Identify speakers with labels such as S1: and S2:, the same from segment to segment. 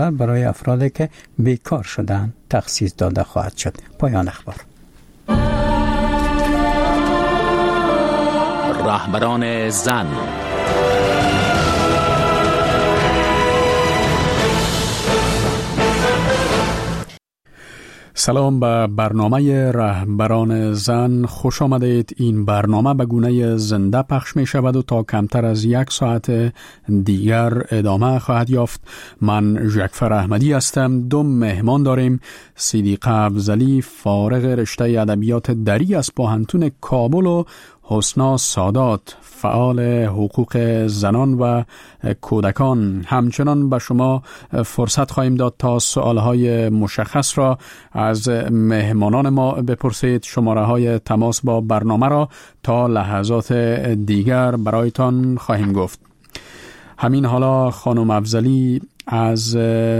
S1: برای افرادی که بیکار شدن تخصیص داده خواهد شد. پایان اخبار.
S2: رهبران زن. سلام به برنامه رهبران زن، خوش آمدید. این برنامه به گونه زنده پخش می شود و تا کمتر از 1 ساعت دیگر ادامه خواهد یافت. من ژکفر احمدی هستم. 2 مهمان داریم. صدیقه افضلی فارغ رشته ادبیات دری از پوهنتون کابل و حسنا سادات فعال حقوق زنان و کودکان. همچنان به شما فرصت خواهیم داد تا سوالهای مشخص را از مهمانان ما بپرسید. شماره های تماس با برنامه را تا لحظات دیگر برایتان خواهیم گفت. همین حالا خانم افضلی از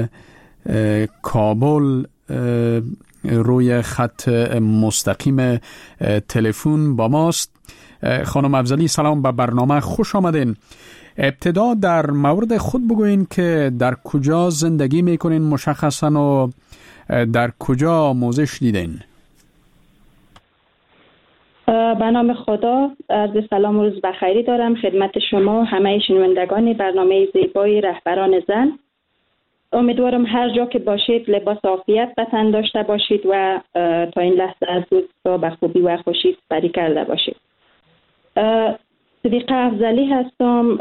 S2: کابل روی خط مستقیم تلفن با ماست. خانم افضلی سلام، به برنامه خوش آمدین. ابتدا در مورد خود بگوین که در کجا زندگی میکنین مشخصا و در کجا آموزش دیدین؟
S3: به نام خدا، عرض سلام و روز بخیری دارم خدمت شما همه شنوندگان برنامه زیبای رهبران زن. امیدوارم هر جا که باشید لباس عافیت به تن داشته باشید و تا این لحظه از روز به خوبی و خوشی سپری کرده باشید. صدیقه افضلی هستم.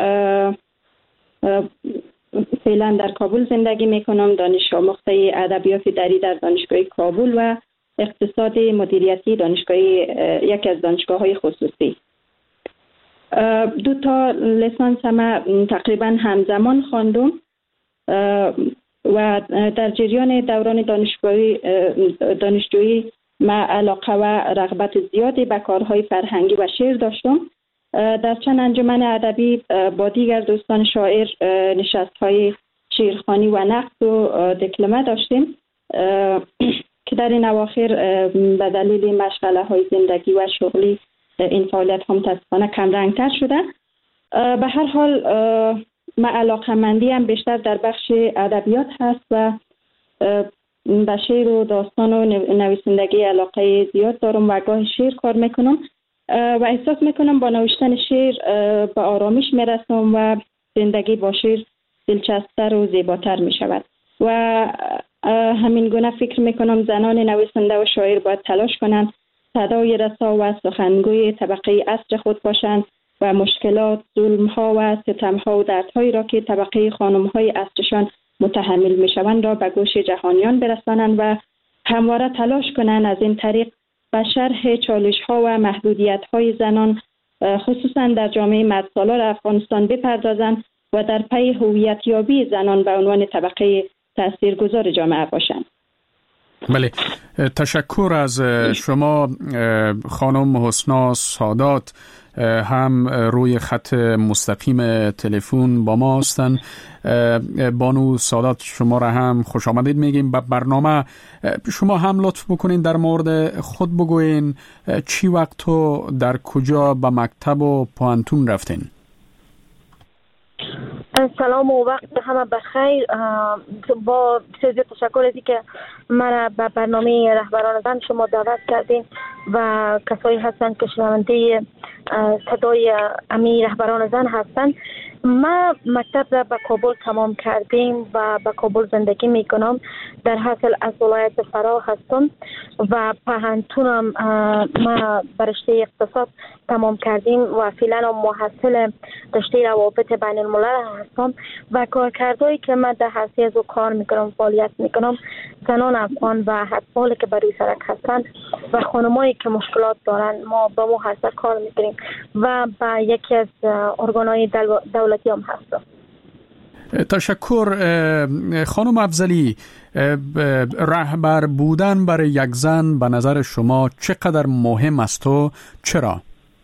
S3: فعلا در کابل زندگی میکنم. دانش آموخته ادبیات دری در دانشگاه کابل و اقتصاد مدیریتی یکی از دانشگاه‌های خصوصی. 2 تا لیسانس هم تقریبا همزمان خواندم و در جریان دوران دانشجویی من علاقه و رغبت زیادی به کارهای فرهنگی و شعر داشتم. در چند انجمن ادبی با دیگر دوستان شاعر نشست‌های شعرخوانی و نقد و دکلمه داشتیم که در این اواخر به دلیل مشغله‌های زندگی و شغلی این فعالیت هم متأسفانه کم رنگ‌تر شده. به هر حال من علاقه‌مندی هم بیشتر در بخش ادبیات هست و به شعر و داستان و نویسندگی علاقه زیاد دارم و گاه شعر کار میکنم و احساس میکنم با نوشتن شعر به آرامش میرسم و زندگی با شعر دلچسب‌تر و زیباتر میشود و همین گونه فکر میکنم زنان نویسنده و شاعر باید تلاش کنند صدای رسا و سخنگوی طبقه عصر خود باشند و مشکلات، ظلم‌ها و ستم‌ها و دردهایی را که طبقه خانم‌های عصرشان متحمل میشوند را به گوش جهانیان برسانند و همواره تلاش کنند از این طریق به شرح چالش‌ها و محدودیت‌های زنان خصوصا در جامعه مردسالار افغانستان بپردازند و در پی هویت‌یابی زنان به عنوان طبقه تاثیرگذار جامعه باشند.
S2: بله، تشکر از شما خانم حسنا سادات. هم روی خط مستقیم تلفن با ما هستن. بانو سادات شما را هم خوش آمدید میگیم به برنامه. شما هم لطف بکنین در مورد خود بگوین چی وقت تو در کجا به مکتب و پوهنتون رفتین؟
S4: سلام و وقت همه بخیر. با بسیار تشکر از که مرا به برنامه رهبران زن شما دعوت کردین و کسایی هستند که شنونده صدای امی رهبران زن هستند. ما مکتب را به کابل تمام کردیم و به کابل زندگی میکنم. در حاصل از ولایت فرا هستم و پوهنتونم ما برشته اقتصاد تمام کردیم و فعلا محصل رشته روابط بین الملل هستم و کارکردهایی که من در حیثیت از کار میکنم فعالیت میکنم زنان افغان و اطفالی که بر روی سرک هستند و خانمایی که مشکلات دارند ما با محصل کار میکنیم و با یکی از ارگانهای دولتی هم هستم.
S2: تشکر. خانم افضلی، رهبر بودن برای یک زن به نظر شما چقدر مهم است و چرا؟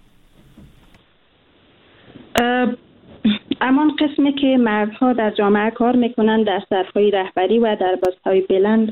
S3: امان قسمی که مردها در جامعه کار میکنن در سطح‌های رهبری و در پست‌های بلند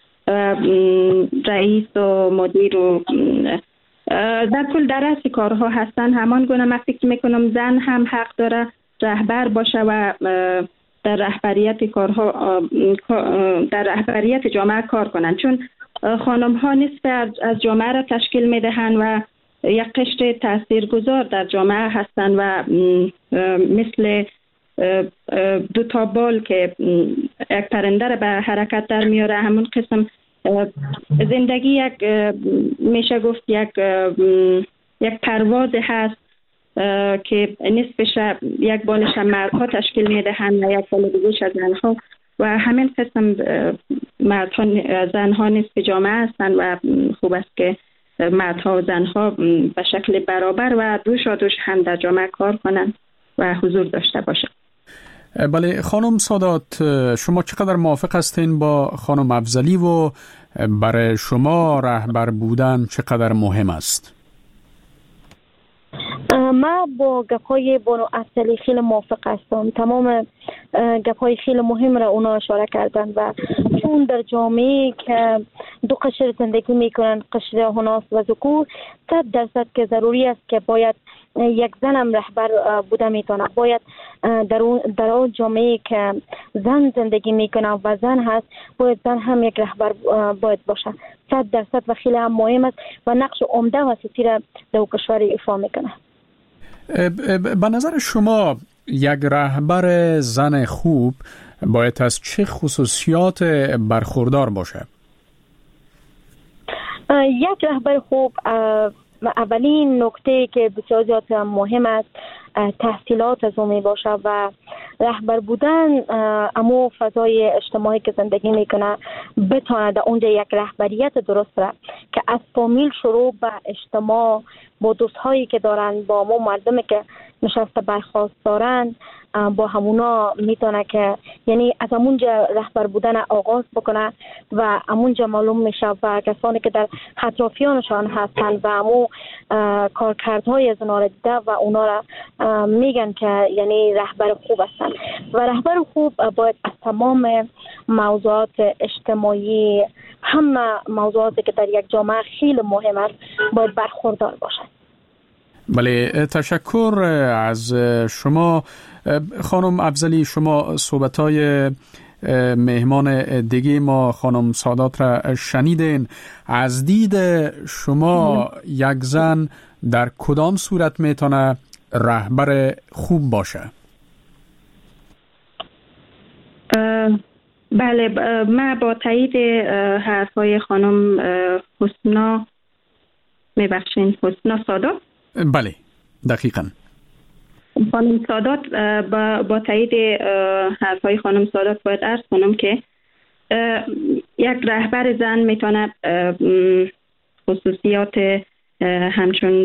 S3: رئیس و مدیر و در کل در رأس کارها هستن، همان گونه من فکر میکنم زن هم حق داره رهبر باشه و در رهبریت کارها در رهبریت جامعه کار کنند، چون خانم ها نصف از جامعه را تشکیل می دهند و یک قشر تاثیرگذار در جامعه هستند و مثل دو تا بال که یک پرنده را به حرکت در میاره، همون قسم زندگی یک میشه گفت یک پرواز هست که نصفش یک بالش مردها تشکیل میدهند و یک بال دیگه‌اش از زنها و همین قسم مردها زنها نصف جامعه هستند و خوب است که مردها و زنها به شکل برابر و دوش هم در جامعه کار کنند و حضور داشته باشند.
S2: بله خانم سادات، شما چقدر موافق هستین با خانم افضلی و برای شما رهبر بودن چقدر مهم است؟
S4: ما با گپ‌های بانو افضلی خیلی موافق هستم. تمام گپ‌های خیلی مهم را اونا اشاره کردن و چون در جامعه که دو قشر زندگی میکنن، قشر هناس و ذکور، 100% که ضروری است که باید یک زنم رهبر بوده میتونه. باید در اون جامعه که زن زندگی میکنه و زن هست، باید زن هم یک رهبر باید باشه. 100% و خیلی هم مهم است و نقش عمده و اساسی را در کشور ایفا میکنه.
S2: به نظر شما یک رهبر زن خوب باید از چه خصوصیات برخوردار باشه؟
S4: یک رهبر خوب، اولین نکته که بسیار زیاد مهم است تحصیلات از اون می باشه و رهبر بودن امو فضای اجتماعی که زندگی میکنه بتونه در اونجا یک رهبریت درست را که از فامیل شروع به اجتماع با دوستهایی که دارن، با امو مردمی که نشسته برخواست دارن، با همونا میتونه که یعنی از همونجا رهبر بودن آغاز بکنه و همونجا معلوم میشه و کسانی که در اطرافیانشان هستن و همون کارکردهای از اونا را دیده و اونا را میگن که یعنی رهبر خوب هستن. و رهبر خوب باید از تمام موضوعات اجتماعی، همه موضوعاتی که در یک جامعه خیلی مهم است، باید برخوردار باشد.
S2: بله، تشکر از شما خانم افضلی. شما صحبت‌های مهمان دیگه ما خانم سادات را شنیدین. از دید شما یک زن در کدام صورت میتونه رهبر خوب باشه؟
S3: بله، من با تایید حرفای خانم حسنا سادات.
S2: بله دقیقاً
S3: خانم سادات، با تایید حرفای خانم سادات باید عرض کنم که یک رهبر زن میتونه خصوصیات همچون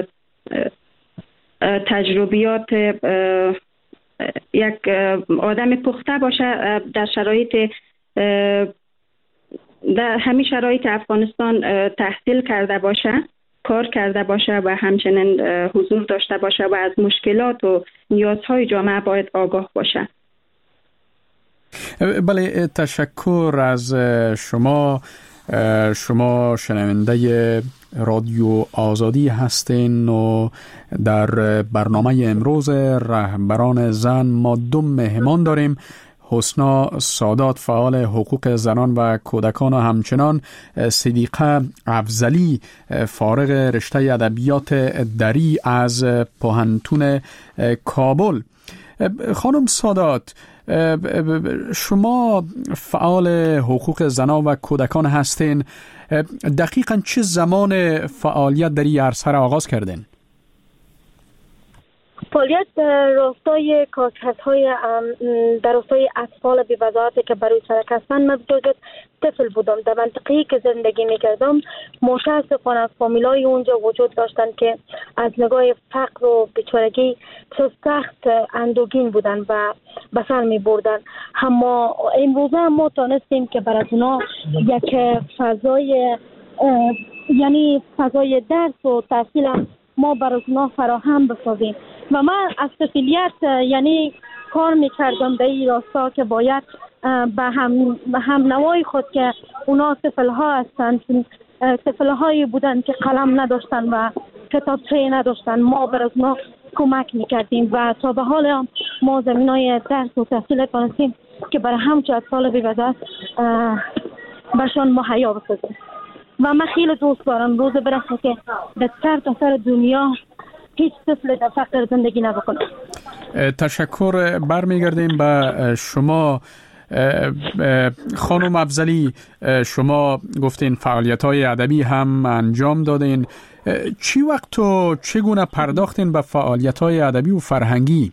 S3: تجربیات یک آدم پخته باشه در شرایط در همین شرایط افغانستان تحصیل کرده باشه، کار کرده باشه و همچنین حضور داشته باشه و از مشکلات و نیازهای جامعه باید آگاه باشه.
S2: بله، تشکر از شما. شما شنونده رادیو آزادی هستین و در برنامه امروز رهبران زن ما دو مهمان داریم. حسنا سادات، فعال حقوق زنان و کودکان، و همچنان صدیقه افضلی، فارغ رشته ادبیات دری از پوهنتون کابل. خانم سادات، شما فعال حقوق زنان و کودکان هستین. دقیقاً چه زمان فعالیت در این عرصه را آغاز کردین؟
S4: فعالیت در راستای کارکردهای در راستای اطفال بی وضاحتی که برای سرک هستند. من بجز طفل بودم. در منطقه‌ای که زندگی میکردم متاسفانه فامیلای اونجا وجود داشتند که از نگاه فقر و بیچارگی سخت اندوهگین بودن و به سر میبردن. اما امروزه ما تانستیم که برای اونا یک فضای یعنی فضای درس و تحصیل ما برای اونا فراهم بسازیم. و من از طفلیت یعنی کار میکردم در این راستا که باید به هم نوای خود که اونا طفلها هستند، طفلهایی بودند که قلم نداشتن و کتابچه نداشتن، ما برای اونا کمک میکردیم و تا به حال هم ما زمینای درس و تحصیل تونستیم که برای همچه اطفال بی‌وزر برشان مهیا بسازیم. و من خیلی دوست دارم روز برسه که به سر دنیا هیچ طفل در فقر زندگی نبکنه.
S2: تشکر. برمیگردیم به شما خانم افضلی. شما گفتین فعالیت‌های ادبی هم انجام دادین. چی وقت و چگونه پرداختین به فعالیت‌های ادبی و فرهنگی؟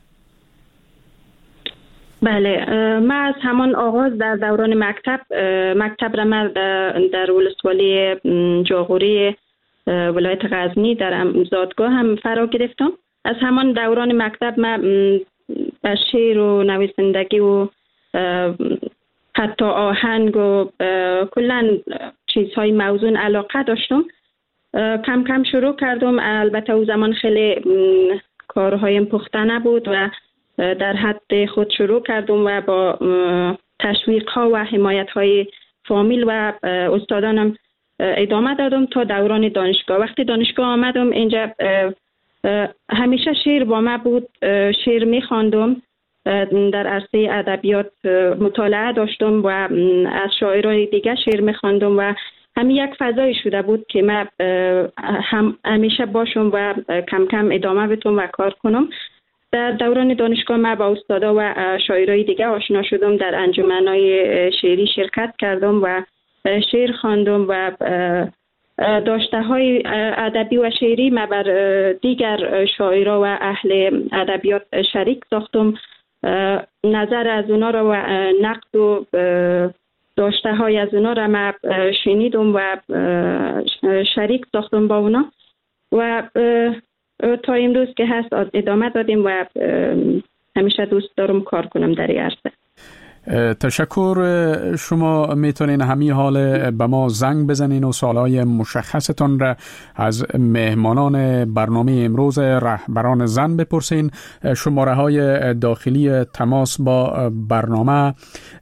S3: بله، من از همان آغاز در دوران مکتب را من در ولسوالی جاغوری ولایت غزنی در زادگاه هم فرا گرفتم. از همان دوران مکتب من به شعر و نویسندگی و حتی آهنگ و کلا چیزهای موزون علاقه داشتم. کم کم شروع کردم. البته او زمان خیلی کارهایم پخته نبود و در حد خود شروع کردم و با تشویق ها و حمایت های فامیل و استادانم ادامه دادم تا دوران دانشگاه. وقتی دانشگاه آمدم اینجا همیشه شعر با من بود. شعر می‌خواندم، در عرصه ادبیات مطالعه داشتم و از شاعرای دیگه شعر می‌خواندم و همین یک فضایی شده بود که من همیشه باشم و کم کم ادامه بدم و کار کنم. در دوران دانشگاه من با استادا و شاعرای دیگه آشنا شدم. در انجمن‌های شعری شرکت کردم و شعر خواندم و داشته‌های ادبی و شعری من بر دیگر شاعرها و اهل ادبیات شریک ساختم. نظر از اونا را و نقد و داشته‌های از اونا را من شنیدم و شریک ساختم با اونا و تا امروز که هست ادامه دادیم و همیشه دوست دارم کار کنم در این عرصه.
S2: تشکر. شما میتونین همین حال به ما زنگ بزنین و سوالای مشخصتان را از مهمانان برنامه امروز رهبران زن بپرسین. شماره های داخلی تماس با برنامه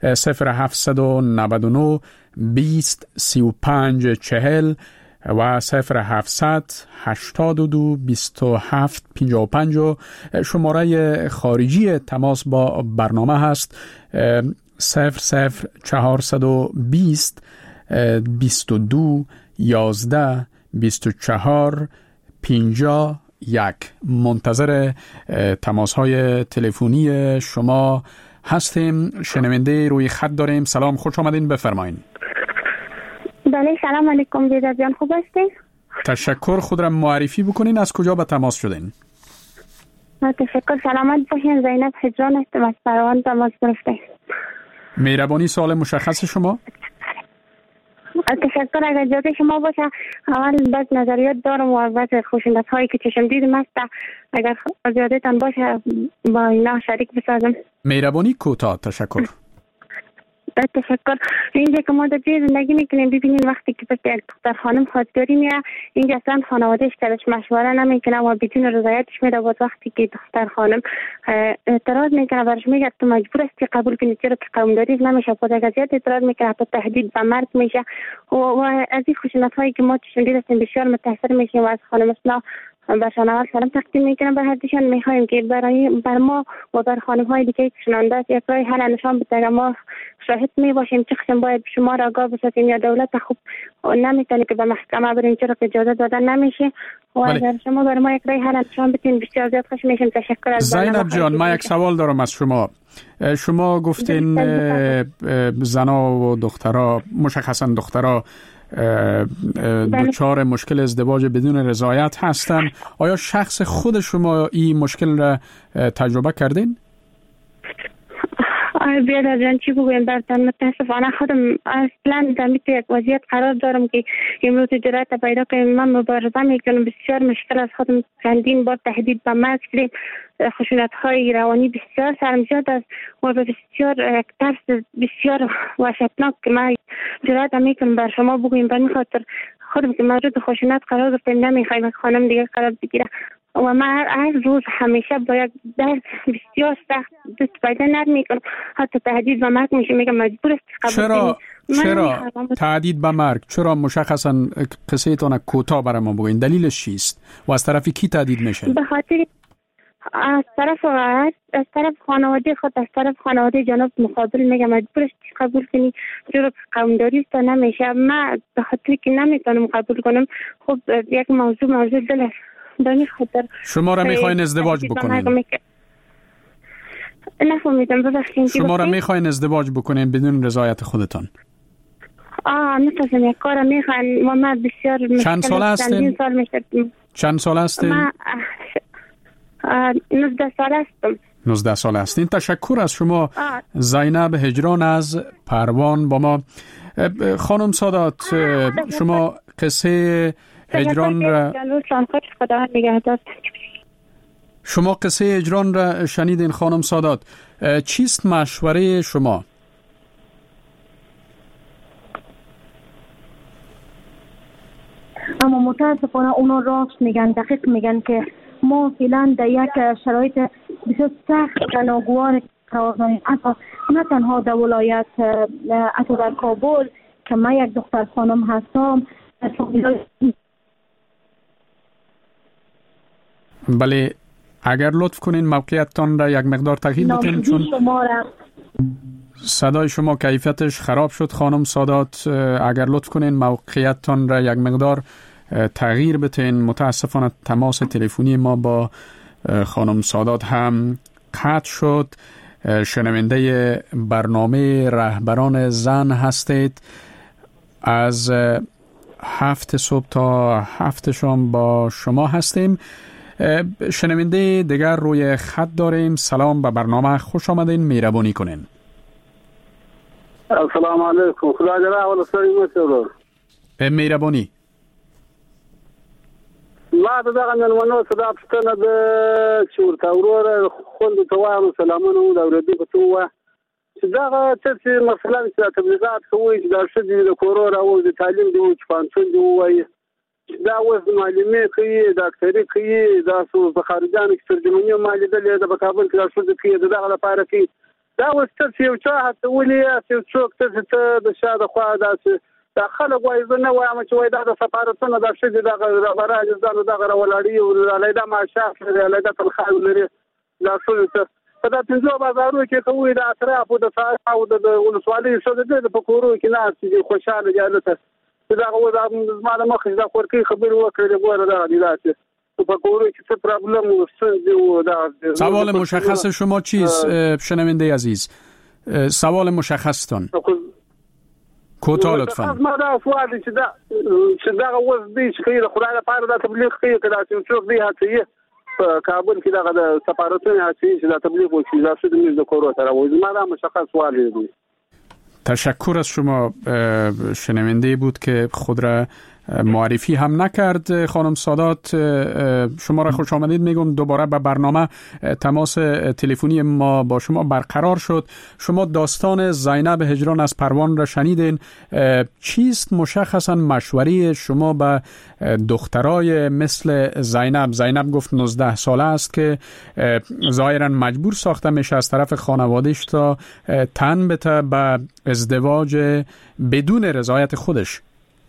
S2: 0799 20 35 40 و 0700 82 27 55. شماره خارجی تماس با برنامه هست 00420 22 11 24 51. منتظر تماس های تلفنی شما هستیم. شنونده روی خط داریم. سلام، خوش آمدین، بفرمایین.
S5: بله، سلام علیکم جیدا جان، خوب هستین؟
S2: تشکر. خود را معرفی بکنین، از کجا به تماس شدین؟
S5: تشکر، سلامت باشین. زینب حجران هستم، از فراوان تماس گرفتیم.
S2: مهربانی سوال مشخص شما؟
S5: تشکر. اگر جاده شما باشه اول بعض نظریات دارم و بعض خوشندت هایی که چشم دیدم است، اگر جادهتان باشه با اینا شریک بسازم.
S2: مهربانی کوتاه. تشکر.
S5: تشکر. اینجا که ما در جای زندگی میکنیم ببینین وقتی که یک دختر خانم خواستگاری میره، اینجا اصلا خانوادهش کلش مشوره نمیکنه و بدون رضایتش میره. و وقتی که دختر خانم اعتراض میکنه برش میگه تو مجبور هستی قبول کنی، چرا که قومداری نمیشه. خود اگر زیاد اعتراض میکنه حتی تهدید به مرگ میشه. و از این خشونت هایی که ما چشم دیدیم بسیار متاثر میشیم و از خانم اسنا برشان اول سلام تقدیم میکنم به هر دوشان. میخوایم که بر ما و بر خانم های دیگه که شنونده است یک راه حل نشان بده. ما شاهد میباشیم چه قسم باید شما را آگاه بسازیم یا دولت خوب نمیتونه که به محکمه بریم، چرا که اجازه دادن نمیشه. و اگر شما بر ما یک راه حل نشان بدین بسیار زیاد خوش میشیم. تشکر. از
S2: زینب جان، ما یک سوال دارم از شما. شما گفتین زنا و دخترها، مشخصا دخترها دچار مشکل ازدواج بدون رضایت هستن. آیا شخص خود شما این مشکل را تجربه کردین؟
S5: بیادر جان چی بگویم براتون، متاسفانه خودم اصلا در یک وضعیت قرار دارم که امروز جرأت پیدا کنم. من مبارزه میکنم، بسیار مشکل از خودم چندین بار تهدید به مرگ کردم، خشونت های روانی بسیار سرم زیاد است و بسیار ترس بسیار وحشتناک که من جرأت میکنم بر شما بگویم. به خاطر خودم که مورد خشونت قرار گرفتم نمیخوایم خانم دیگه قرار بگیره و من هر روز همیشه با یک درد بسیار سخت دست پیدا نمیکنم، حتی تهدید به مرگ میشه. میگم مجبور است قبول کنی.
S2: چرا تهدید به مرگ؟ چرا؟ مشخصا قصه تان کوتاه برای ما بگوین، دلیلش چیست و از طرف کی تهدید میشه؟
S5: به خاطر از طرف خانواده خود، از طرف خانواده جناب مقابل میگم مجبورش قبول کنی، جور قومداری است نمیشه. من به خاطر که نمیتونم قبول کنم، خب یک موضوع دل است. به خاطر
S2: شما را میخواین ازدواج بکنین؟
S5: نفهمیدم، ببخشید.
S2: شما را میخواین ازدواج بکنین بدون رضایت خودتان؟
S5: نتازم یک کار میخواین و من بسیار
S2: چند سال هستین؟ چند سال هستین؟
S5: من 19 سال هستم.
S2: 19 سال هستین. تشکر از شما زینب هجران از پروان با ما. خانم سادات، شما قصه هجران را شنیدین خانم سادات. چیست مشوره شما؟
S4: اما متاسفانه اونا راست میگن، دقیق میگن که ما فعلا در یک شرایط بسیار سخت و ناگوار قرار داریم. نه تنها در ولایت، حتی در کابل که من یک دختر خانم هستم.
S2: بله، اگر لطف کنین موقعیتتان را یک مقدار تغییر بدین، چون صدای شما کیفیتش خراب شد. خانم سادات، اگر لطف کنین موقعیتتان را یک مقدار تغییر بدین. متاسفانه تماس تلفنی ما با خانم سادات هم قطع شد. شنونده برنامه رهبران زن هستید. از 7 صبح تا 7 شام با شما هستیم. شنونده دیگر روی خط داریم. سلام، به برنامه خوش آمدین. مهربانی کنین.
S6: السلام علیکم. خدا جل و علا
S2: مهربانی.
S6: ما ته دغه نلمنو صدا پښتنه د چورتا ورور خوند ته وایم سلامونه د اوریدو ته و چې دغه څه مثلا چې تبلیغات کوي چې دا شدي د کورور او د تعلیم دی چې پانڅون دی وایي دا اوس معلومه کوي ډاکټري کوي دا څو خارجان چې ترجماني مالیدل د کابل کې دا شدي کوي دغه لپاره کوي دا اوس څه یو چا هڅه ولې چې څوک څه د شاده خوا داسې دا خلک وایي زه نه وایم چې وایي دا د سفارتونو دا شدي دغه رهبران ځانو دغه ولاړي او علیده معاشات لري، علیده تنخواه لري. دا څه په دا پنځو بازارونو کې کوي د اطرافو د ساحه او د ولسوالۍ څخه د پکورو کې نه چې خوشاله جالته دا و دا ما د مخ دا خورکی خبر وکړي ګوره دا دی چې پکورو کې څه پرابلم و دا.
S2: سوال مشخص شما چیست شنونده عزیز؟ سوال مشخصتان کوتاه لطفا.
S6: ما دا سوال چې دا اوس دی چې خیر خدای لپاره دا تبلیغ کوي کله چې څوک دی هڅه په کابل کې دا د سفارتونو هڅه چې دا تبلیغ وکړي دا څه د کورو سره وایي. ما دا مشخص سوال دی.
S2: تشکر از شما. شنونده بود که خود را معرفی هم نکرد. خانم سادات، شما را خوش آمدید میگم. دوباره به برنامه تماس تلفنی ما با شما برقرار شد. شما داستان زینب هجران از پروان را شنیدین. چیست مشخصا مشوره شما به دخترای مثل زینب؟ زینب گفت 19 ساله است که ظاهرا مجبور ساخته میشه از طرف خانوادهش تا تن بده به ازدواج بدون رضایت خودش.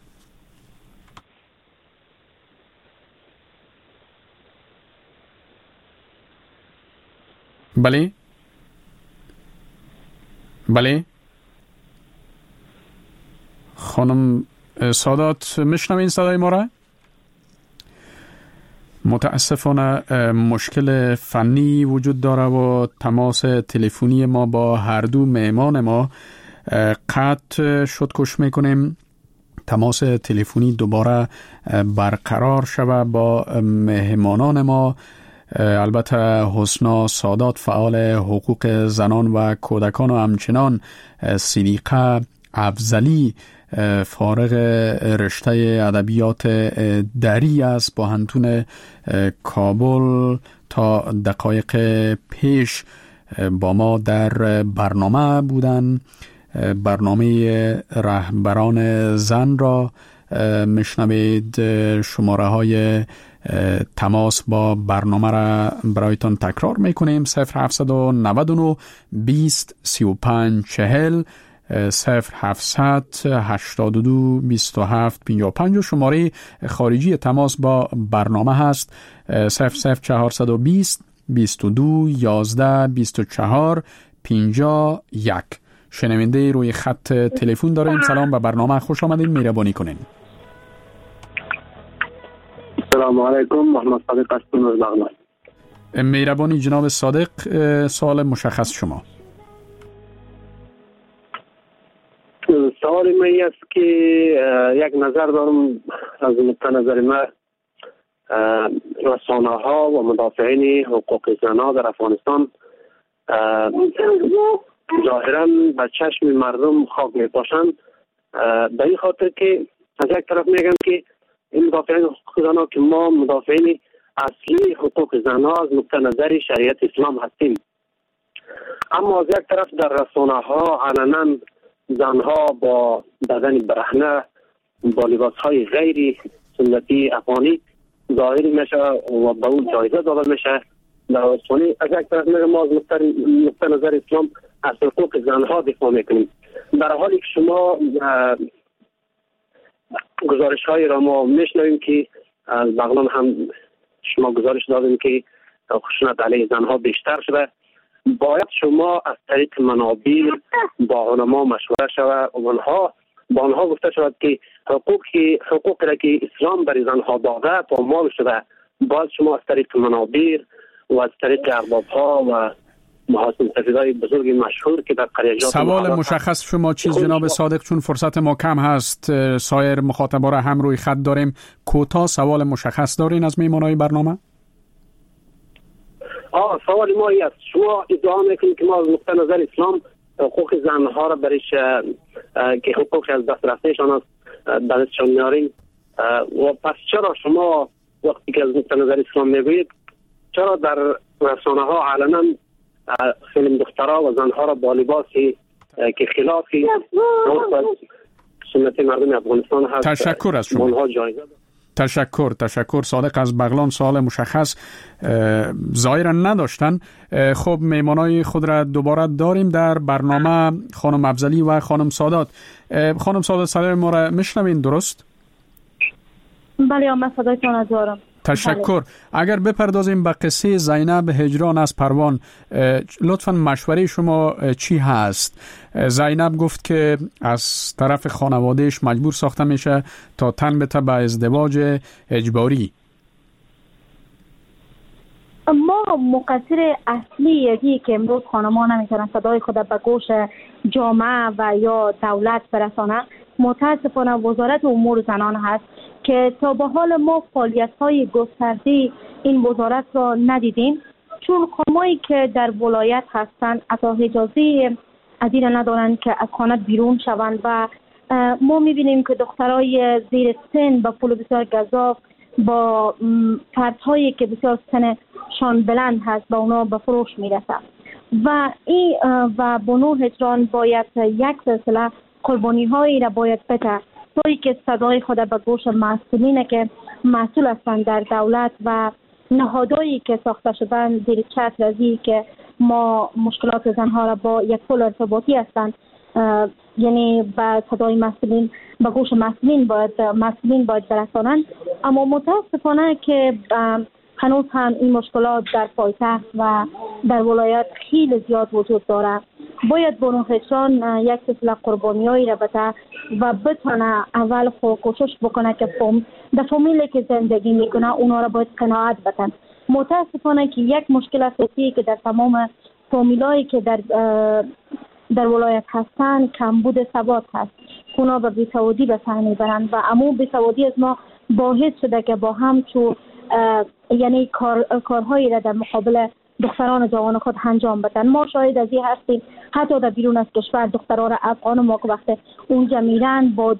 S2: بله خانم سادات، میشنوین صدای ما را؟ متاسفانه مشکل فنی وجود داره و تماس تلفنی ما با هر دو مهمان ما قطع شد. کش میکنیم تماس تلفنی دوباره برقرار شود با مهمانان ما. البته حسنا سادات فعال حقوق زنان و کودکان و همچنان صدیقه افضلی فارغ رشته ادبیات دری است با هنتون کابل تا دقایق پیش با ما در برنامه بودن. برنامه رهبران زن را میشنوید. شماره های تماس با برنامه را برایتان تکرار میکنیم. 0799 20 35 40 0700 82 27 55 و شماره خارجی تماس با برنامه هست 00420 22 11 24 51. شنونده روی خط تلفن داریم. سلام، به برنامه خوش آمدین. مهربانی کنین.
S6: سلام علیکم، محمد صادق هستم از بغلان.
S2: مهربانی جناب صادق، سوال مشخص شما.
S6: سوال من است که یک نظر دارم از نقطه نظر من رسانه ها و مدافعین حقوق زنان در افغانستان ظاهرا به چشم مردم خاک میپاشند، به این خاطر که از یک طرف میگن که این مدافعین حقوق زنان که ما مدافعین اصلی حقوق زنان از نقطه نظر شریعت اسلام هستیم، اما از یک طرف در رسانه ها علنا زنها با بدن برهنه با لباس های غیر سنتی افغانی ظاهر میشه و به اون جایزه داده میشه. در رسانه از یک طرف میگه ما از نقطه نظر اسلام از حقوق زنها دفاع میکنیم، در حالی که شما گزارش های را ما میشنویم که از بغلان هم شما گزارش دادیم که خشونت علیه زنها بیشتر شده. باید شما از طریق منابع با علما مشوره شود و با آنها گفته شود که حقوقی را که اسلام برای زنها داده پامال شده، باید شما از طریق منابع و از طریق ارباب ها و محاسن سفیدای بزرگ مشهور که در قریجات
S2: سوال مشخص شما چیز جناب صادق، چون فرصت ما کم هست، سایر مخاطبا را هم روی خط داریم. کوتاه سوال مشخص دارین از میهمانای برنامه؟
S6: سوال ما است، شما ادعا میکنید که ما از نقطه نظر اسلام حقوق زنها را برایش که حقوق از دست رفتهشان است دستشان میاریم، و پس چرا شما وقتی که از نقطه نظر اسلام میگویید چرا در رسانه ها علنا فیلم دخترها و زنها را با لباسی که خلافی سنت مردم افغانستان هست؟
S2: تشکر از شما. تشکر صادق از بغلان. سوال مشخص ظاهرا نداشتن. خب میمانای خود را دوباره داریم در برنامه، خانم افضلی و خانم سادات. خانم سادات صدای ما را میشنوین درست؟
S4: بله، من صدایتان را دارم.
S2: تشکر. اگر بپردازیم به قصه زینب هجران از پروان، لطفاً مشوره شما چی هست؟ زینب گفت که از طرف خانوادهش مجبور ساخته میشه تا تن بده به ازدواج اجباری.
S4: ما مقصر اصلی یکی که امروز خانم‌ها نمیتونن صدای خود به گوش جامعه و یا دولت برسانه متاسفانه وزارت امور زنان هست که تا به حال ما فعالیت‌های گسترده این وزارت را ندیدیم، چون خانمایی که در ولایت هستند اصلا اجازه از این ندارند که از خانه بیرون شوند و ما می‌بینیم که دخترای زیر سن با پول بسیار گزاف با فردهایی که بسیار سنشان بلند هست با اونا به فروش میرسند و این و بنو هجران باید یک سلسله قربانی هایی را باید بده توی که صدای خود به گوش مسئولینه که مسئول هستند در دولت و نهادهایی که ساخته شدن زیر چتر رازی که ما مشکلات زنها را با یک پل ارتباطی هستند، یعنی به صدای مسئولین به گوش مسئولین باید برسانند. اما متاسفانه که هنوز هم این مشکلات در پایتخت و در ولایت خیلی زیاد وجود داره. باید بنو هجران یک سلسله قربانیایی را بده و بتونه اول کوشش بکنه که در فامیلی که زندگی میکنه اونا را باید قناعت بدن. متاسفانه که یک مشکل اساسی که در تمام فامیلایی که در ولایت هستن کمبود ثبات هست. اونا به بی‌سوادی به سر میبرن و امو بی‌سوادی از ما باعث شده که با هم یعنی کارهایی را در مقابل دختران جوان خود انجام بدن. ما شاهد از این هستیم حتی در بیرون از کشور دختران افغان ما که وقت اونجا میرن با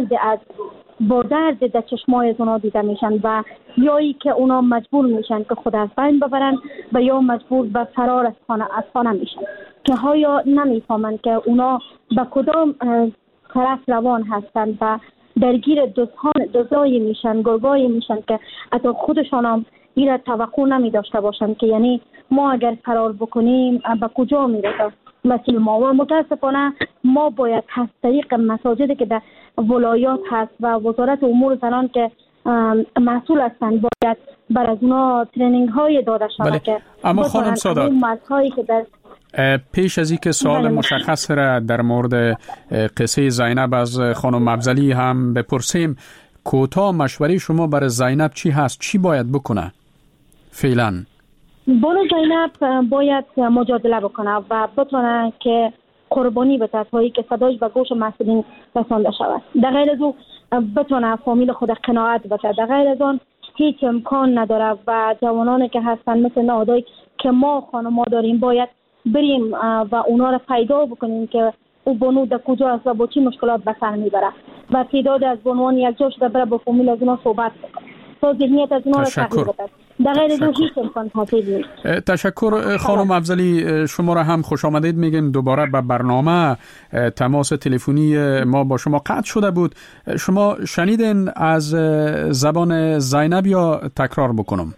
S4: درد در چشمای از اونا دیده میشن و یایی که اونا مجبور میشن که خود از بین ببرن و یا مجبور به فرار از خانه میشن که ها نمیفهمن که اونا به کدام طرف روان هستن و درگیر دزدایی میشن، گرگایی میشن که حتی خودشان هم این را توقع نمی داشته باشن که یعنی ما اگر فرار بکنیم به کجا میرسه مسئول ما. و متاسفانه ما باید از طریق مساجدی که در ولایات هست و وزارت امور زنان که مسئول هستند باید بر از اونا ترینینگ های داده شود که
S2: اما خانم سادات
S4: که در
S2: پیش از اینکه سوال مشخص را در مورد قصه زینب از خانم افضلی هم بپرسیم، کوتاه مشوره شما برای زینب چی هست؟ چی باید بکنه فعلا؟
S4: بانو زینب باید مجادله بکنه و بتونه که قربانی بده تا که صداش به گوش مسئولین رسانده شود. در غیر از او بتونه فامیل خود قناعت بده. در غیر از آن هیچ امکان نداره و جوانانی که هستن مثل نادایی که ما خانم‌ها داریم باید بریم و اونا را پیدا بکنیم که او بانو در کجا است و با چی مشکلات به سر میبره و تعداد از بانوان یک جا شده بره با فامیل از اونا صحبت بکنه تا ذهنیت از اونا را تغییر بده. در غیر از هیچ امکان حاصل نیست.
S2: تشکر خانم افضلی، شما را هم خوش آمدید میگیم دوباره به برنامه. تماس تلفنی ما با شما قطع شده بود. شما شنیدین از زبان زینب یا تکرار بکنم؟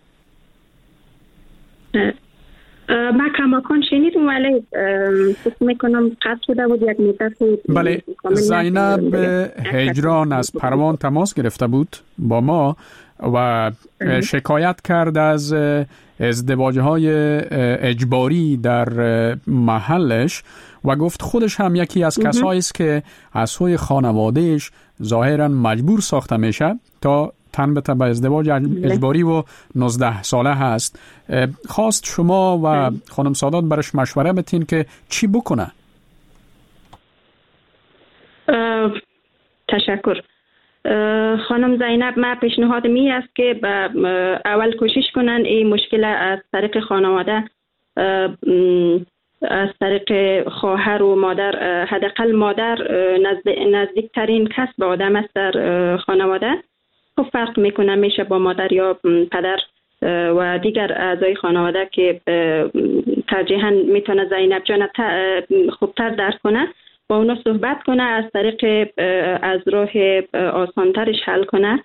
S5: ما کماکان شنیدم ولی فکر میکنم قطع شده بود یک مدت.
S2: بله، زینب هجران از پروان تماس گرفته بود با ما و شکایت کرد از ازدواج‌های اجباری در محلش و گفت خودش هم یکی از کسایی است که از سوی خانوادهش ظاهراً مجبور ساخته میشه تا تن به ازدواج اجباری و 19 ساله هست. خواست شما و خانم سادات برش مشوره بتین که چی بکنه؟
S3: تشکر. خانم زینب، ما پیشنهاد می است که اول کوشش کنن این مشکل از طریق خانواده، از طریق خواهر و مادر، حداقل مادر نزدیکترین کس به آدم است در خانواده. خب فرق میکنه، میشه با مادر یا پدر و دیگر اعضای خانواده که ترجیحاً میتونه زینب جان خوبتر درک کنه، با اونا صحبت کنه، از طریق از راه آسانترش حل کنه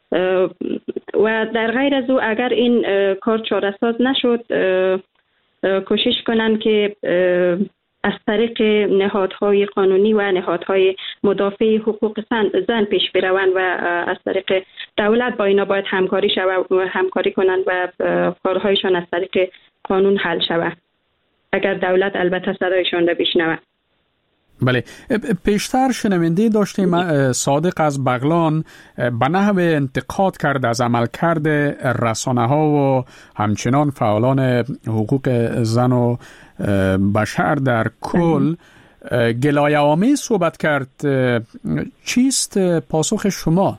S3: و در غیر از او اگر این کار چاره‌ساز نشد کوشش کنن که از طریق نهادهای قانونی و نهادهای مدافع حقوق زن پیش بروند و از طریق دولت با اینا باید همکاری کنن و کارهایشان از طریق قانون حل شود، اگر دولت البته صدایشان را بشنود.
S2: بله، پیشتر شنونده داشتیم صادق از بغلان به نحو انتقاد کرد از عملکرد رسانه ها و همچنان فعالان حقوق زن و بشر در کل گلایه‌آمیز صحبت کرد. چیست پاسخ شما؟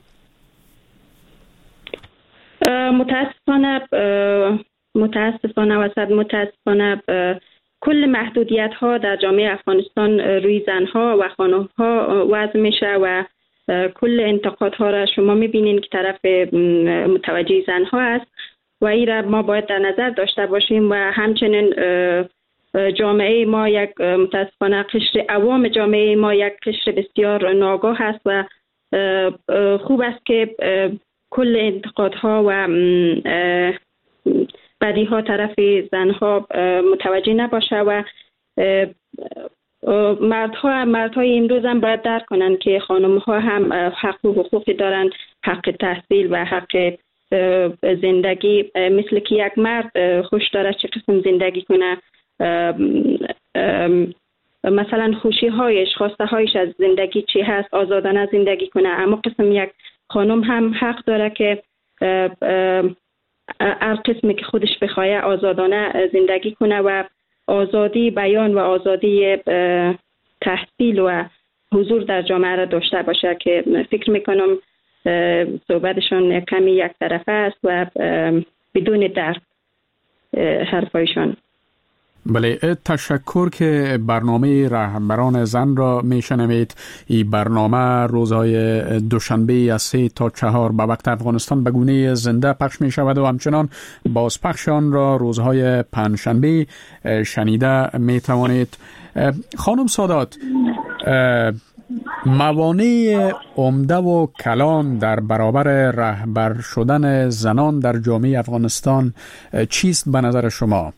S3: متاسفانه کل محدودیت ها در جامعه افغانستان روی زنها و خانم ها وضع میشه و کل انتقاد ها را شما میبینین که طرف متوجه زنها است و این را ما باید در نظر داشته باشیم و همچنین جامعه ما یک متاسفانه قشر عوام جامعه ما یک قشر بسیار ناگاه است و خوب است که کل انتقادها و بدیها طرف زنها متوجه نباشه و مردهای امروز هم باید درک کنن که خانم‌ها هم حق و حقوقی دارن، حق تحصیل و حق زندگی، مثل که یک مرد خوش داره چه قسم زندگی کنه، مثلا خوشی‌هایش، خواسته‌هایش از زندگی چی هست، آزادانه زندگی کنه، اما قسم یک خانم هم حق داره که هر قسمی که خودش بخواه آزادانه زندگی کنه و آزادی بیان و آزادی تحصیل و حضور در جامعه را داشته باشه که فکر میکنم صحبتشان کمی یک طرفه است و بدون درک حرفایشان.
S2: بله، تشکر که برنامه رهبران زن را میشنوید. این برنامه روزهای دوشنبه از 3 تا 4 به وقت افغانستان به گونه زنده پخش می شود و همچنان بازپخش آن را روزهای پنجشنبه شنیده می توانید. خانم سادات، موانع عمده و کلان در برابر رهبر شدن زنان در جامعه افغانستان چیست به نظر شما؟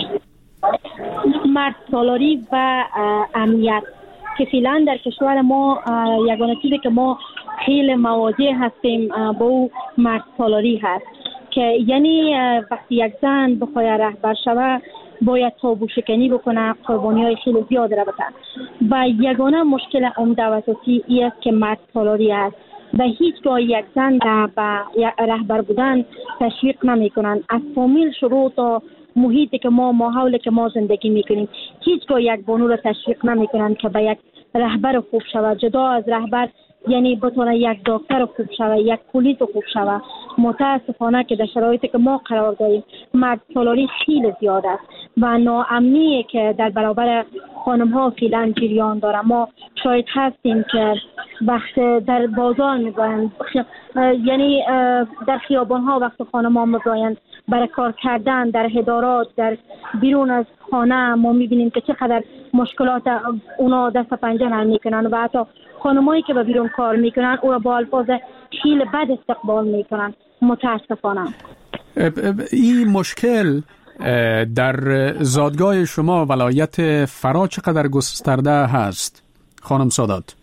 S4: مرد سالاری و امنیت که فعلا در کشور ما یگانه چیزی که ما خیلی مواجه هستیم با او
S3: مرد سالاری هست که یعنی وقتی یک زن بخواد رهبر شود باید تابو شکنی بکنه، قربانی‌های خیلی زیاد را بده و یگانه مشکل عمده و اساسی این است که مرد سالاری است و هیچگاه یک زن به رهبر بودن تشویق نمی‌کنند. از فامیل شروع تا محیطی که ما ماحولی که ما زندگی می‌کنیم هیچگاه یک بانو را تشویق نمی‌کنند که به یک رهبر خوب شود. جدا از رهبر یعنی بتونه یک دکتر خوب شود، یک پلیس خوب شود. متاسفانه که در شرایطی که ما قرار داریم مرد سالاری خیلی زیاد است و ناامنی که در برابر خانم ها فعلا جریان داره. ما شاید هستیم که وقت در بازار میبایند، یعنی در خیابان ها وقت خانم ها میبایند برای کار کردن در ادارات، در بیرون از خانه ما میبینیم که چقدر مشکلات اونا دست پنجه نرم میکنن و حتی خانمایی که به بیرون کار میکنن او را با الفاظ خیلی بد استقبال میکنن. متاسفانه
S2: این مشکل در زادگاه شما ولایت فرا چقدر گسترده هست خانم سادات؟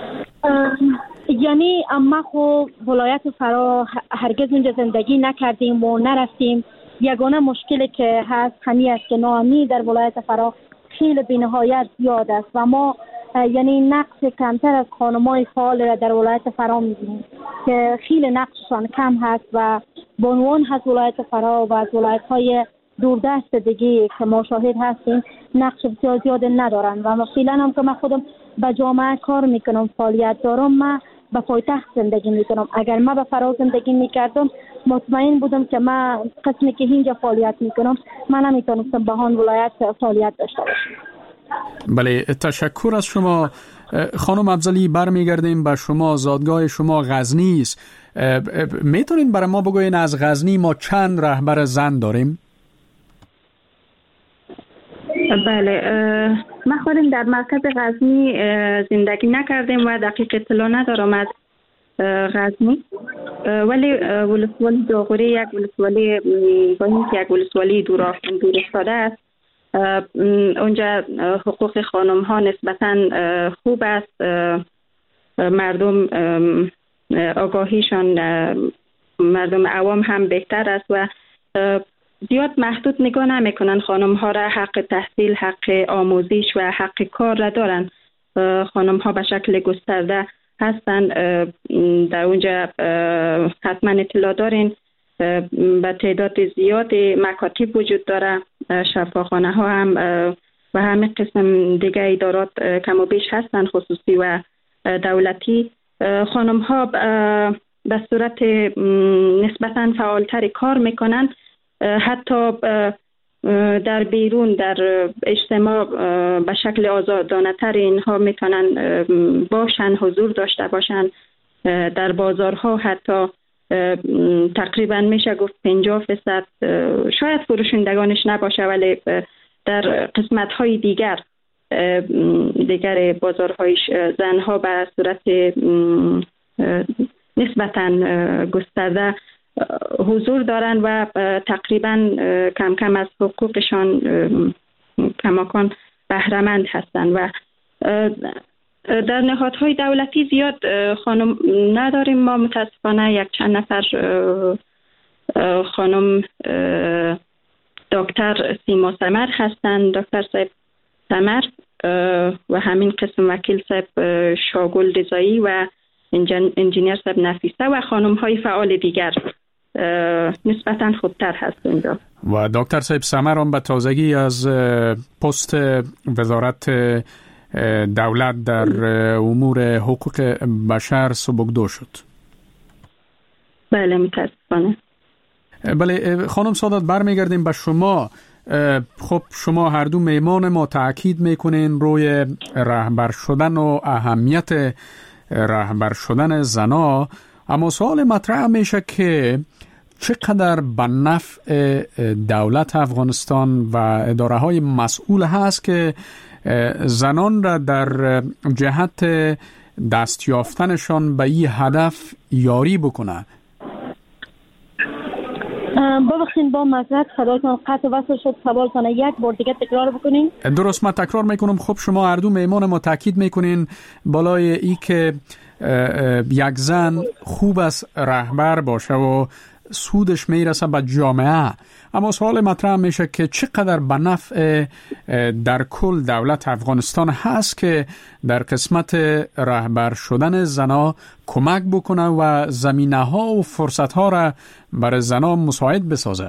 S3: یعنی ما خو ولایت فرا هرگز اونجا زندگی نکردیم و نرفتیم. یگانه مشکلی که هست همین است که ناامنی در ولایت فرا خیلی بی‌نهایت زیاد است و ما یعنی نقش کمتر از خانم‌های فعال را در ولایت فرا می‌بینیم که خیلی نقششان کم هست و به عنوان از ولایت فرا و از ولایت‌های دوردست دیگه که ما شاهد هستیم نقش بسیار زیاد ندارن و فعلا هم که من خودم به جامعه کار میکنم، فعالیت دارم، من به پایتخت زندگی میکنم. اگر من به فرا زندگی میکردم مطمئن بودم که من قسمی که اینجا فعالیت میکنم من نمیتونستم به آن ولایت فعالیت داشته باشم.
S2: بله، تشکر از شما خانم افضلی. برمیگردیم به شما. زادگاه شما غزنی است. میتونین برای ما بگوین از غزنی ما چند رهبر زن داریم؟
S5: بله، من خودم در مرکز غزنی زندگی نکردیم و دقیق اطلاع ندارم از غزنی، ولی ولسوالی داغوری یک ولسوالی با اینکه یک ولسوالی دور افتاده است، اونجا حقوق خانم ها نسبتاً خوب است. مردم آگاهیشان مردم عوام هم بهتر است و زیاد محدود نگاه نمیکنن خانم ها را. حق تحصیل، حق آموزش و حق کار را دارن. خانم ها به شکل گسترده هستند. در اونجا حتما اطلاع دارین به تعداد زیاد مکاتب وجود داره، شفاخانه ها هم و همه قسم دیگه ادارات کم و بیش هستند، خصوصی و دولتی. خانم ها به صورت نسبتاً فعالتر کار میکنن. حتی در بیرون در اجتماع به شکل آزادانه تر اینها میتونن باشن، حضور داشته باشن. در بازارها حتی تقریبا میشه گفت 50%، شاید فروشندگانش نباشه ولی در قسمت های دیگر بازارهای زنها به صورت نسبتاً گسترده حضور دارن و تقریبا کم کم از حقوقشان کماکان بهره‌مند هستند و در نهادهای دولتی زیاد خانم نداریم ما متاسفانه. یک چند نفر خانم دکتر سیما سمر هستند، دکتر صاحب سمر و همین قسم وکیل صاحب شاگل رضایی و انجینیر صاحب نفیسه و خانم های فعال دیگر نسبتاً خوبتر هست اینجا.
S2: و دکتر صاحب سمر هم به تازگی از پست وزارت دولت در امور حقوق بشر سبکدو شد.
S5: بله متاسفانه.
S2: بله خانم سادات، برمیگردیم به شما. خب شما هر دو میمان ما تاکید میکنین روی رهبر شدن و اهمیت رهبر شدن زنا، اما سوال مطرح میشه که چقدر به نفع دولت افغانستان و اداره های مسئول هست که زنان را در جهت دست یافتنشان به این هدف یاری بکنه.
S3: ببخشید با معذرت صدایتان قطع وصل شد، سوالتان یک بار دیگه تکرار بکنین.
S2: درست، من تکرار میکنم. خب شما هر دو میمان ما تاکید میکنین بالای ای که یک زن خوب است رهبر باشه و سودش میرسه به جامعه، اما سوال مطرح میشه که چقدر به نفع در کل دولت افغانستان هست که در قسمت رهبر شدن زنا کمک بکنه و زمینه ها و فرصت ها را برای زنا مساعد بسازه.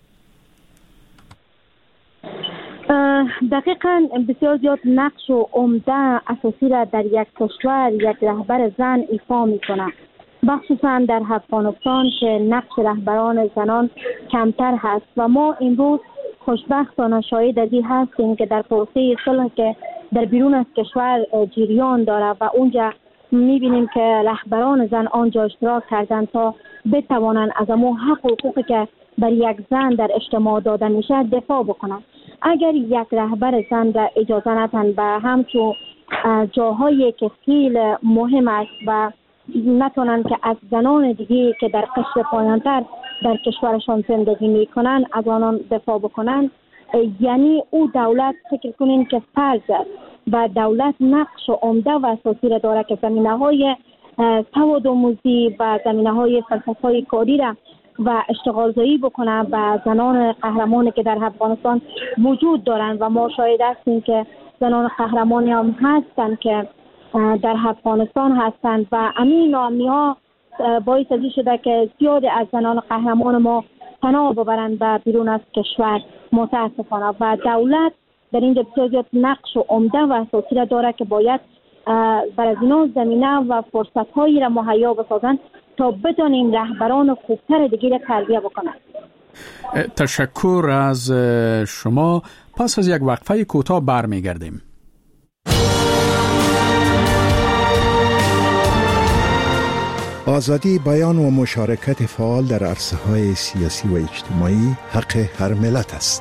S4: دقیقاً بسیار زیاد نقش و عمده اساسی را در یک کشور یک رهبر زن ایفا میکنه، مخصوصا در افغانستان که نقش رهبران زنان کمتر هست و ما امروز خوشبختانه شاهد از این هستیم که در پروسه صلح که در بیرون از کشور جریان داره و اونجا میبینیم که رهبران زن آنجا اشتراک کردن تا بتوانند از امو حق و حقوقی که بر یک زن در اجتماع داده میشه دفاع بکنن. اگر یک رهبر زن را اجازه ندن به همچون جاهایی که خیلی مهم است و نتونن که از زنان دیگه که در قشر پایانتر در کشورشان زندگی میکنن از آنان دفاع بکنن، یعنی او دولت فکر کنین که فرض است و دولت نقش عمده و اساسی را داره که زمینه‌های سوادآموزی و زمینه‌های فلسفه‌های کاری را و اشتغالزایی بکنه و زنان قهرمانی که در افغانستان وجود دارند و ما شاهد هستیم که زنان قهرمانی هم هستند که در افغانستان هستند و امین ناامنی ها باعث ازی شده که زیاد از زنان قهرمان ما پناه ببرند و بیرون از کشور متاسفانه و دولت در اینجا بسیار زیاد نقش و عمده و اساسی را داره که باید برای اینا زمینه و فرصت هایی را مهیا بسازند تا بدانیم رهبران خوبتر دیگه را تربیه بکنند.
S2: تشکر از شما. پس از یک وقفه کوتاه برمیگردیم.
S7: آزادی بیان و مشارکت فعال در عرصه‌های سیاسی و اجتماعی حق هر ملت است.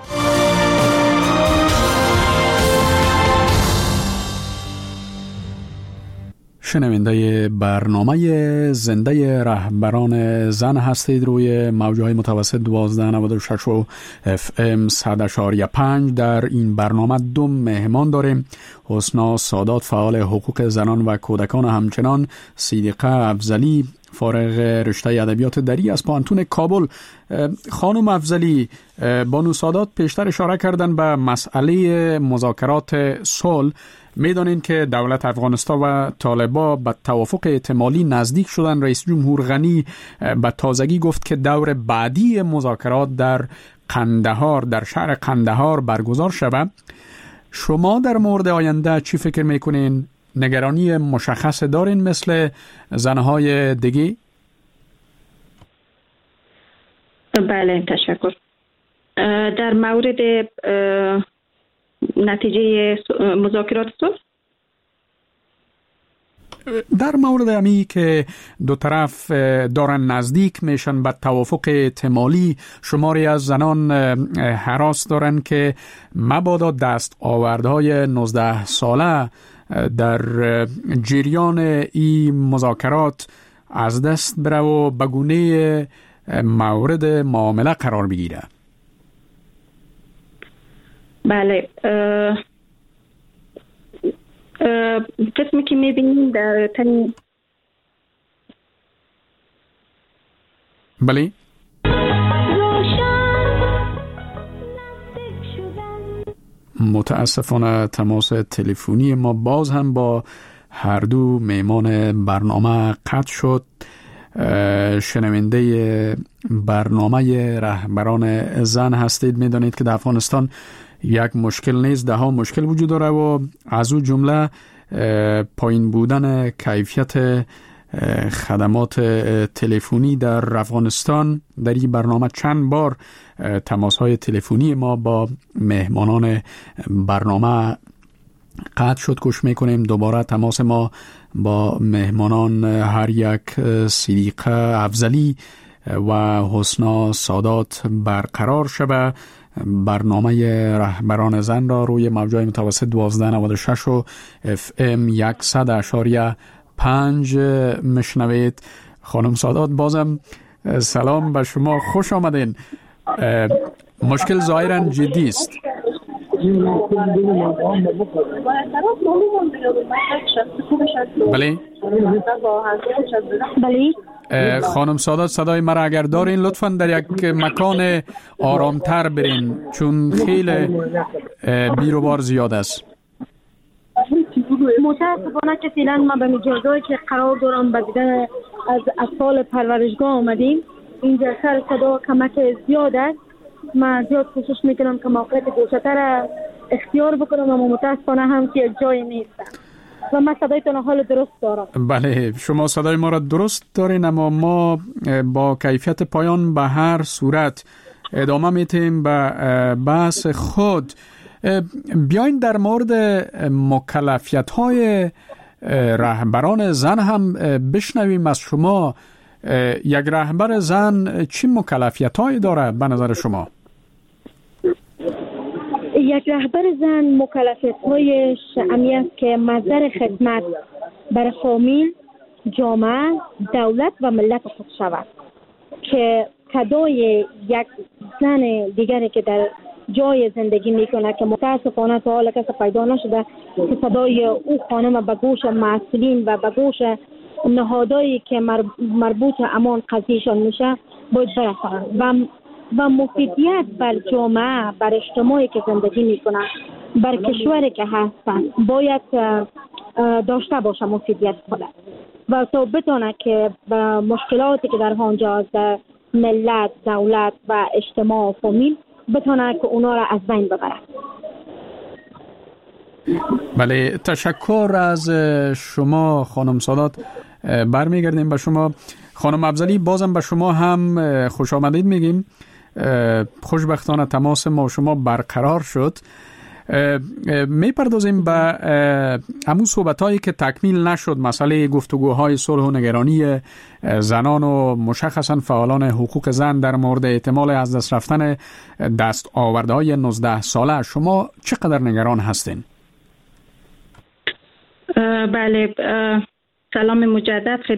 S2: شنونده برنامه زنده رهبران زن هستید روی موج‌های متوسط 1296 و FM 100.5. در این برنامه دو مهمان داریم: حسنا سادات، فعال حقوق زنان و کودکان، همچنان صدیقه افضلی، فارغ رشته ادبیات دری از پانتون کابل. خانم افضلی، بانو سادات پیشتر اشاره کردن به مسئله مذاکرات صلح. میدانین که دولت افغانستان و طالبا به توافق احتمالی نزدیک شدن. رئیس جمهور غنی به تازگی گفت که دور بعدی مذاکرات در قندهار، در شهر قندهار برگزار شود. شما در مورد آینده چی فکر میکنین؟ نگرانی مشخص دارین مثل زنهای دیگه؟
S3: بله، تشکر. در مورد نتیجه مذاکرات صلح،
S2: در مورد امی که دو طرف دارن نزدیک میشن به توافق احتمالی، شماری از زنان هراس دارن که مبادا دست آوردهای 19 ساله در جریان این مذاکرات از دست بره و بگونه مورد معامله قرار بگیره.
S3: بله، قسمی که میبینیم در تنین.
S2: بله، متاسفانه تماس تلفنی ما باز هم با هر دو میمان برنامه قطع شد. شنونده برنامه رهبران زن هستید. میدانید که در افغانستان یک مشکل نیست، ده ها مشکل وجود داره و از او جمله پایین بودن کیفیت خدمات تلفنی در افغانستان. در این برنامه چند بار تماس‌های تلفنی ما با مهمانان برنامه قطع شد. کوشش میکنیم دوباره تماس ما با مهمانان هر یک صدیقه افضلی و حسنا سادات برقرار شود. برنامه رهبران زن را روی موج‌های متوسط 1296 و FM 100.5 مشنوید. خانم سادات، بازم سلام به شما، خوش آمدین. مشکل ظاهراً جدی است. بله.
S5: بله.
S2: خانم سادات صدای مرا اگر دارین لطفاً در یک مکان آرامتر برین چون خیلی بیروبار زیاد است.
S4: متاسفانه که فعلا ما به جایی که قرار دارم به دیدن از اطفال پرورشگاه آمدیم. اینجا سر صدا کمک زیاد است. من زیاد کوشش میکنم که موقعیت گوشه‌تر اختیار بکنم اما متاسفانه هم که جای نیستم و من صدایتان حال درست دارم.
S2: بله شما صدای ما را درست دارین اما ما با کیفیت پایان به هر صورت ادامه میتیم به بحث خود. بیاین در مورد مکلفیت‌های رهبران زن هم بشنویم از شما. یک رهبر زن چه مکلفیت‌هایی داره به نظر شما؟
S4: یک رهبر زن مکلفیت‌هایش همی است که مصدر خدمت برای فامیل، جامعه، دولت و ملت خود شود که صدای یک زن دیگری که در جای زندگی میکنه که متاسفانه تا حالا کسی پیدا نشده که صدای او خانم به گوش مسئولین و به گوش نهادهایی که مربوط امان قضیهشان میشه باید برسند و مفیدیت بر جامعه، بر اجتماعی که زندگی میکنه، بر کشوری که هستن باید داشته باشه مفیدیت خود و تا بتونه که مشکلاتی که در آنجا از ملت، دولت و اجتماع و فامیل بتونه که اونا را از بین ببره.
S2: بله تشکر از شما خانم سادات. برمیگردیم به شما خانم افضلی. بازم به شما هم خوش آمدید میگیم. خوشبختانه تماس ما شما برقرار شد. میپردازیم به همون صحبتایی که تکمیل نشد، مسئله گفتگوهای صلح و نگرانی زنان و مشخصا فعالان حقوق زن در مورد احتمال از دست رفتن دستاوردهای 19 ساله. شما چقدر نگران هستین؟
S3: بله سلام مجدد